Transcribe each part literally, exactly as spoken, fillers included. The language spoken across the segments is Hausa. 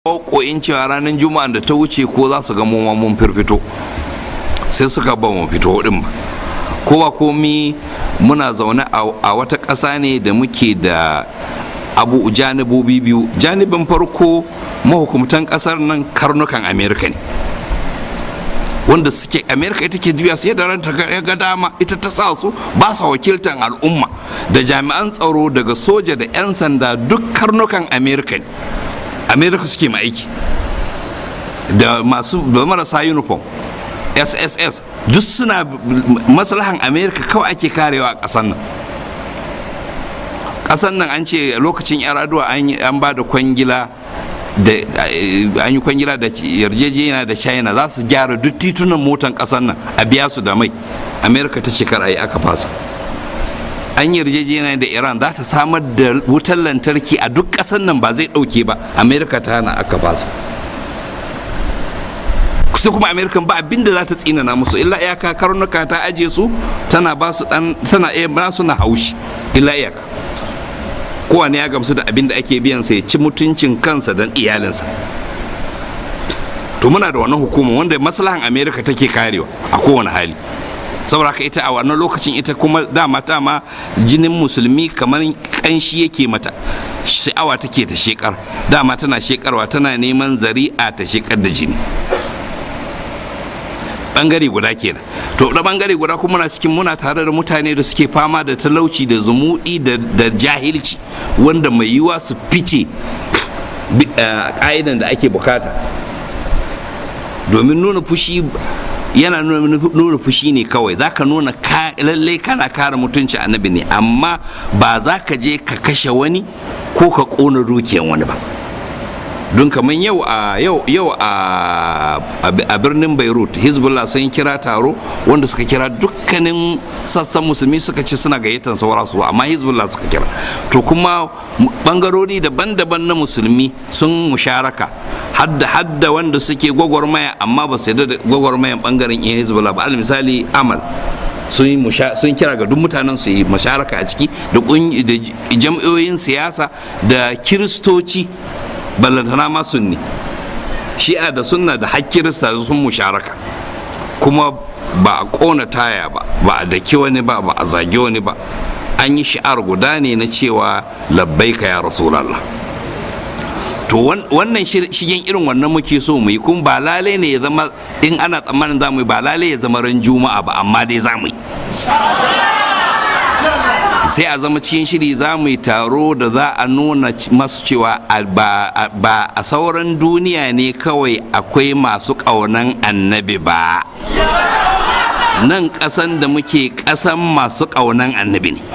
koyin cewa ranar juma'a da ta wuce ko za su ga mu mun firfito, sai suka ba mu fito din ba. Kowa komi muna zaune a wata ƙasa ne da muke da abu janibobi biyu. Janibin farko mahukumtan ƙasar nan karnukan Amerika ne, wanda suke Amerika ita ke juya su yadda ranta ga dama, ita ta sa su ba su wakiltan al'umma, da jami'an tsaro daga soja da 'yan sanda duk karnukan Amerika ne. Amerika suke ma aiki da masu da marasa uniform S S S duk suna maslahan Amerika kawai ake karewa a ƙasar nan. Ƙasar nan an ce lokacin Yar'adua an ba da kwangila da an yi kwangila da yarjejeniya da China za su gyara duk titunan motan ƙasar nan a biya su da mai. Amerika ta ce kar ayi, aka fasa. An yarjejeniya da Iran za ta samar da wutar lantarki a duk ƙasar nan ba zai ɗauke ba, Amerika ta hana, aka fasa. Kusa kuma Amerikan ba abin da za ta tsinana musu illa iyaka karnuka ta aje su tana ba su dan tana iya ba su na haushi illa iyaka. Kowane ya gamsu da abin da ake biyan sa ya ci mutuncin kansa dan iyalinsa. To muna da wannan hukuma wanda maslahan Amerika take karewa a kowane hali. Saboda ka ita a wannan lokacin ita kuma dama dama jinin musulmi kamar kanshi yake mata, sha'awa take ta shekar, dama tana shekarwa, tana neman zari'a ta shekar da jini. Bangare guda kenan. To da bangare guda kuma muna cikin muna tare da mutane da suke fama da talauci da zumuɗi da jahilci, wanda mai yiwa su fice ka'idan da ake bukata. Domin nuna fushi yana nuna fushi ne kawai, za ka nuna lallai kana kare mutunci annabi ne, amma ba za ka je ka kashe wani ko ka ƙona dukiyan wani ba. Don kamar yau a yau yau a birnin Beirut, Hezbollah sun kira taro wanda suka kira dukkanin sassan musulmi, suka ce suna gayyatar saura su, amma Hezbollah suka kira. To kuma bangarori daban-daban na musulmi sun musharaka, hadda hadda wanda suke gwagwarmaya amma ba su yarda da gwagwarmayan bangaren yan Hezbollah ba. Al misali Amal sun kira ga duk mutanen su yi musharaka a ciki, da jam'iyyoyin siyasa da kiristoci ballantana ma sunni, shi'a da sunna da har kirista sun musharaka. Kuma ba a kona taya ba, ba a daki wani ba, ba a zage wani ba, an yi shi'ar guda ne na cewa labbaika ya rasulallah. To wannan shigen irin wannan muke so mu yi, kun ba lalai ne ya zama in ana tsammanin za mu yi, ba lalai ya zama ran juma'a ba, amma dai za mu yi. Sai a zama cikin shiri za mu yi taro da za a nuna masu cewa ba a sauran duniya ne kawai akwai masu ƙaunan annabi ba, nan ƙasan da muke ƙasan masu ƙaunan annabi ne.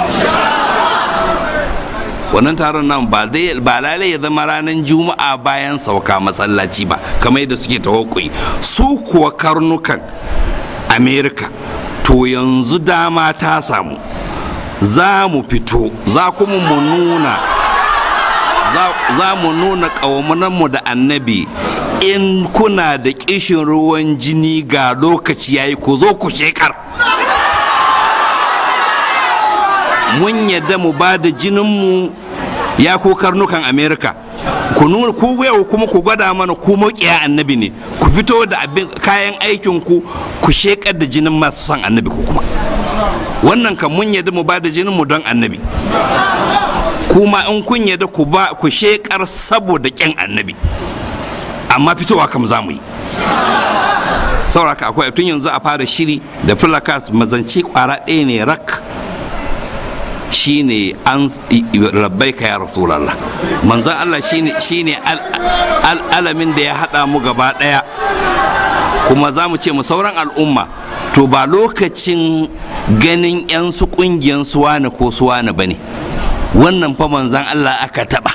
Wannan taron nan ba lalai ya zama ranar juma'a bayan sauka masallaci ba kamar yadda suke tawakkui. Su kuwa karnukan Amerika to yanzu dama ta samu, za mu fito, za kuma mu nuna za mu nuna ƙawamunanmu da annabi. In kuna da ƙishin ruwan jini ga lokaci yayi, ku zo ku shekar. Mun yadda mu ba da jininmu ya ko karnukan Amerika, ku nuna ku yau kuma ku gwada mana ku maƙiya annabi ne, ku fito da kayan aikin ku ku shekar da jinin masu son annabi ku kuma. Wannan kan mun yadda mu ba da jinin mu don annabi, kuma in kun yadda ku ba ku shekar saboda ƙyan annabi, amma fitowa kam za mu yi. Sauraka akwai tun yanzu a fara shiri da filakas mazance kwara ɗaya ne rak, shine an labbaika ya rasulallah. Manzon Allah shine shine alamin da ya hada mu gaba daya, kuma za mu ce mu sauran al'umma to ba lokacin ganin yan su kungiyan suwana ko suwana bane. Wannan fa manzon Allah aka taba,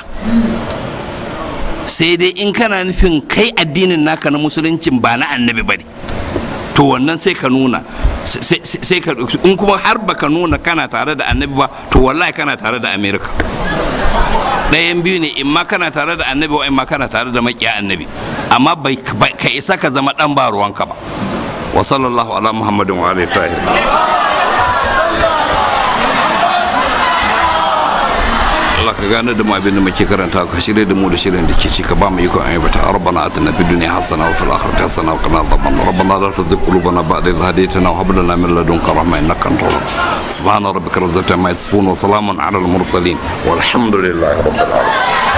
sai dai in kana nufin kai addinin naka na musuluncin ba na annabi bane, to wannan sai ka nuna, sai ka, in kuma har baka nuna kana tare da annabi ba, to wallahi kana tare da Amerika. Ɗayan biyu ne, in ma kana tare da annabi wa in ma kana tare da makiya annabi, amma bai ka isa ka zama dan ba ruwanka ba. Wa sallallahu ala Muhammadin wa alihi tahir. Allah ka gane da mu abin da muke karanta ka shirye da mu da shirin da ke ci ka ba mu iko ayyuka rabbana atina fid dunya hasana wa fil akhirati hasana wa qina adhaban rabbana la tuzigh qulubana ba'da idh hadaytana wa hab lana min ladunka rahmah innaka antal wahhab subhana rabbika rabbil izzati amma yasifun wa salamun ala al mursalin walhamdulillahi rabbil alamin